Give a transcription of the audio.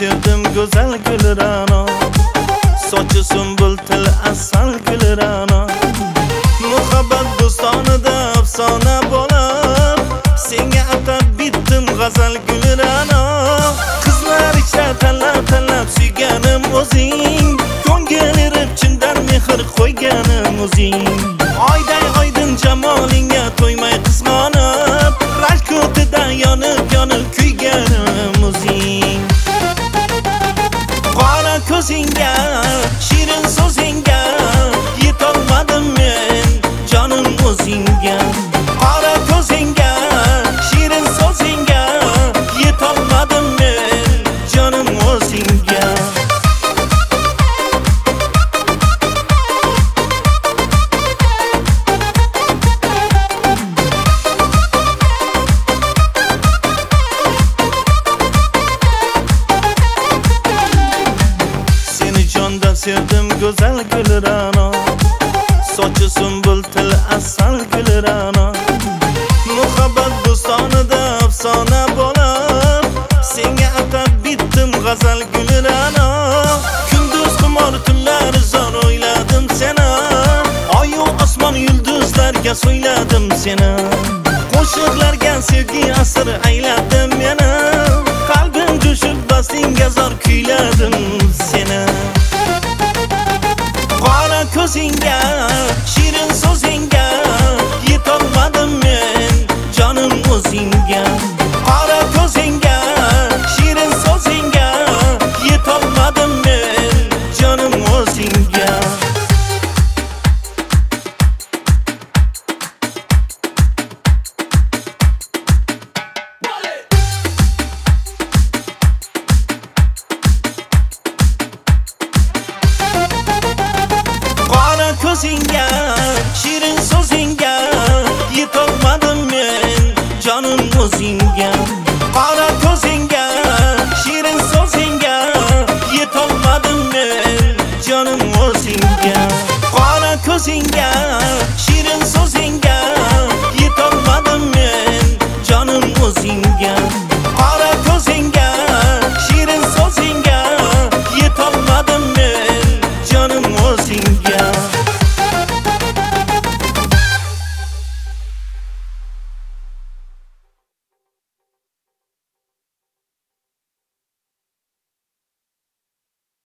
sevdim go'zal gulrano, sochi sumbul til asal gulrano. Muhabbat bo'stonida afsona bo'lib, senga atab bitdim g'azal gulrano. Qizlar ichra tanlab suyganim o'zing, ko'ngil erib chindan mehr qo'yganim o'zing. Oyday oydin jamolingga to'ymay qizg'onib, rashk o'tida yonib kuyganim o'zing. Qora ko'zingga, shirin so'zingga yetolmadim men jonim o'zingga. Qora ko'zingga, shirin so'zingga yetolmadim men jonim o'zingga. Sevdim go'zal gulrano, sochi sumbul til asal gulrano. Muhabbat bo'stonida afsona bo'lib, senga atab bitdim g'azal gulrano. Kunduz xumor tunlar zor o'yladim seni, oyu osmon yulduzlarga so'yladim seni. Qo'shiqlarga sevgi asr ayladim meni, qalbim jo'shib bastingga zor kuyladim seni. Qora ko'zingga, shirin so'zingga yetolmadim men jonim o'zingga. Qora ko'zingga, shirin so'zingga yetolmadim men jonim o'zingga. Ko'zingga, shirin so'zingga yetolmadim men jonim o'zingga. Qora ko'zingga, shirin so'zingga yetolmadim men jonim o'zingga. Qora ko'zingga, shirin so'zingga yetolmadim men jonim o'zingga.